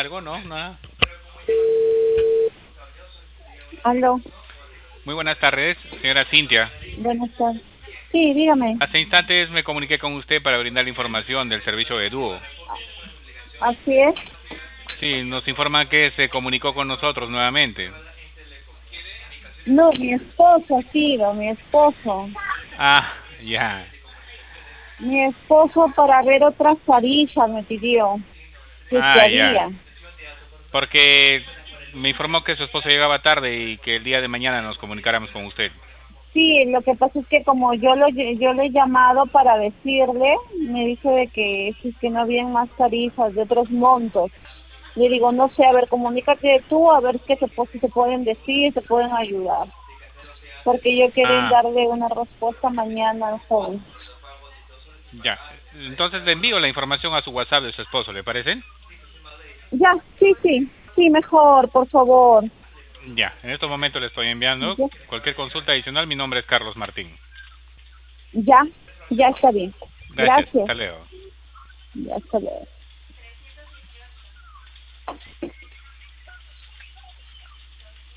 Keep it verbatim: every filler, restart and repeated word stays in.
algo? No, nada. Aló, Muy buenas tardes, señora Cintia. buenas tardes. Sí, dígame. Hace instantes me comuniqué con usted para brindar la información del servicio de dúo. Así es. Sí, nos informa que se comunicó con nosotros nuevamente. No, mi esposo ha sido, mi esposo. Ah, ya. Mi esposo para ver otras tarifas me pidió que se Ah, ya. había. Porque me informó que su esposo llegaba tarde y que el día de mañana nos comunicáramos con usted. Sí, lo que pasa es que como yo lo lle- yo le he llamado para decirle, me dice de que si es que no habían más tarifas de otros montos. Le digo, no sé, a ver, comunícate tú, a ver qué se, po- si se pueden decir, se pueden ayudar. Porque yo quiero Ah, darle una respuesta mañana al joven. ya. Entonces le envío la información a su WhatsApp de su esposo, ¿le parece? Ya, sí, sí, sí, mejor, por favor. Ya, en estos momentos le estoy enviando. Ya, Cualquier consulta adicional, mi nombre es Carlos Martín. ya, ya está bien. Gracias, Gracias. hasta luego. Ya está bien.